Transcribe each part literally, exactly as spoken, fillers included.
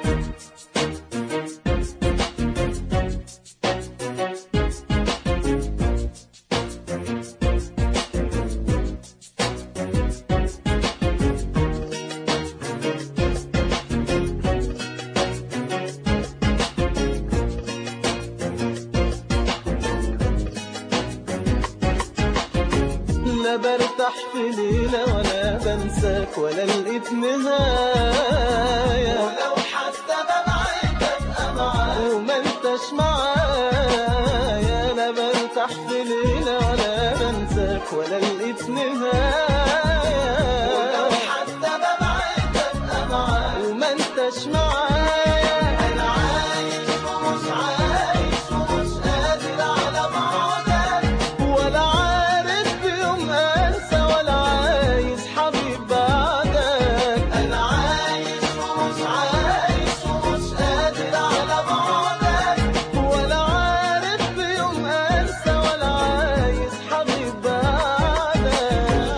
لا برتاح في ليلة ولا بنساك ولا لقيت نهاية، ولو حتى ببعد ببقى معاك وما انتش معايا. لا برتاح في ليلة ولا بنساك ولا لقيت نهاية، ولو حتى ببعد ببقى معاك وما انتش معايا. أنا عايش ومش عايش ومش قادر على بعدك، ولا عارف بيوم انسى ولا عايز حبيب بعدك. أنا عايش ومش عايش ومش قادر على بعدك، ولا عارف بيوم انسى ولا عايز حبيب بعدك.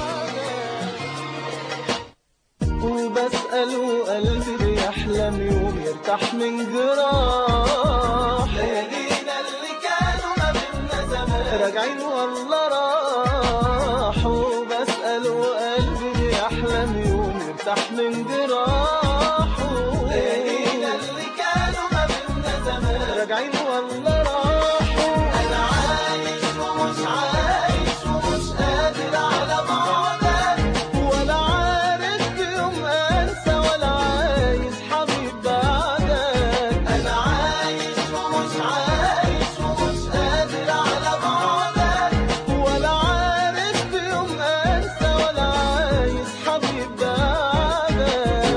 وبسأل وقلبي بيحلم يوم يرتاح من جراح. ليالينا اللي كانوا ما بينا زمان راجعين والله راحوا. وبسأل وقلبي بيحلم يوم يرتاح من جراحه. ليالينا اللي كانوا ما بينا زمان راجعين والله راحوا. أنا عايش ومش عايش ومش قادر على بعدك، ولا عارف بيوم انسى ولا عايز حبيب بعدك. أنا عايش ومش عايش ومش قادر على بعدك، ولا عارف بيوم انسى ولا عايز حبيب بعدك.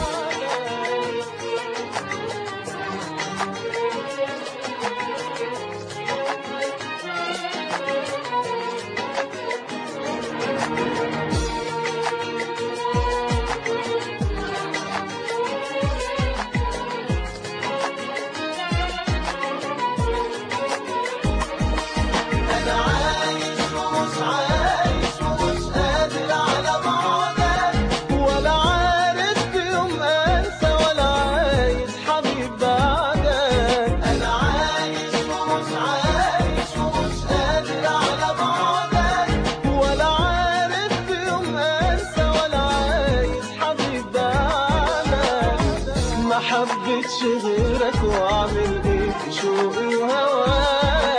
أنا عايش ومش عايش ومش قادر على بعدك، ولا عارف بيوم انسى ولا عايز حبيب بعدك. أنا عايش ومش عايش ومش قادر على بعدك، ولا عارف بيوم انسى ولا عايز حبيب بعدك. ما حبيتش غيرك واعمل ايه في شوقي وهواك.